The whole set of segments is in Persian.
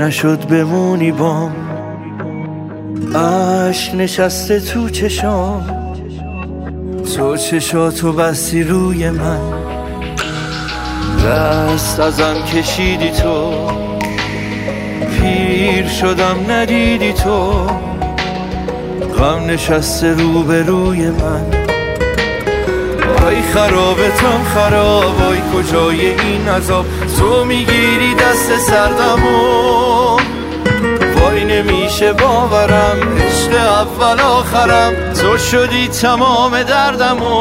نشد بمونی بام، عشق نشسته تو چشام، تو چشاتو بستی روی من، دست ازم کشیدی تو، پیر شدم ندیدی تو، غم نشسته روبروی من. وای خرابتم خراب، وای کجای این عذاب، تو میگیری دست سردمو، وای نمیشه باورم، عشق اول آخرم، تو شدی تمام دردمو.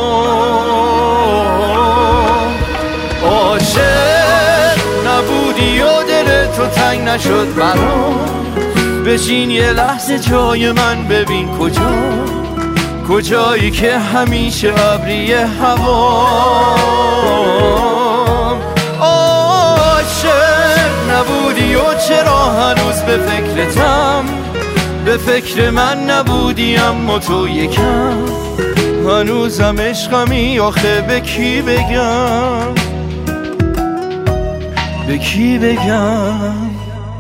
عاشق نبودی و دل تو تنگ نشد برام، بشین یه لحظه جای من ببین کجایی که همیشه ابری هوام. عاشق نبودی و چرا هنوز به فکرتم، به فکر من نبودی اما تو یکم، هنوزم عشقمی آخه به کی بگم، به کی بگم.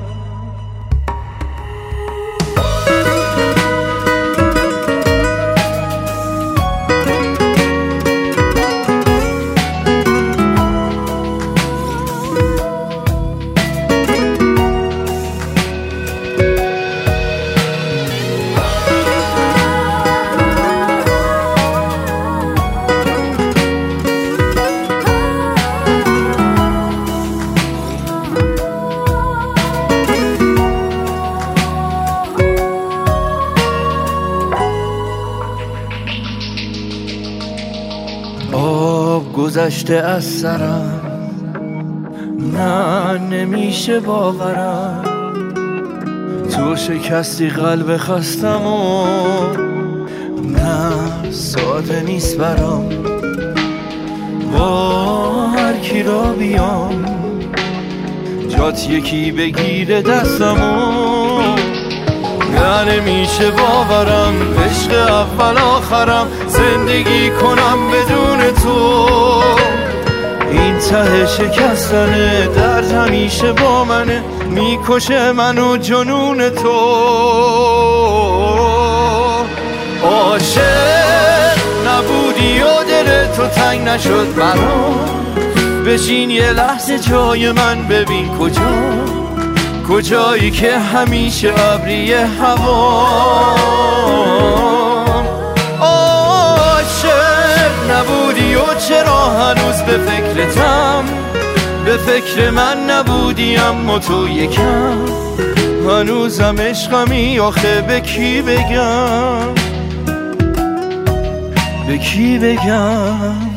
آب گذشته از سرم، نه نمیشه باورم، تو شکستی قلب خستم و نه ساده نیست برام، با هر کی را بیام جات یکی بگیره دستمو، نه نمیشه باورم، عشق اول آخرم، زندگی کنم بدون تو، این ته شکستنه درد همیشه با منه، میکشه منو جنون تو. عاشق نبودی و دل تو تنگ نشد برام، بشین یه لحظه جای من ببین کجایی که همیشه ابری هوام. عاشق نبودی و چرا هنوز به فکرتم، به فکر من نبودی اما تو یکم، هنوزم عشقمی آخه به کی بگم، به کی بگم.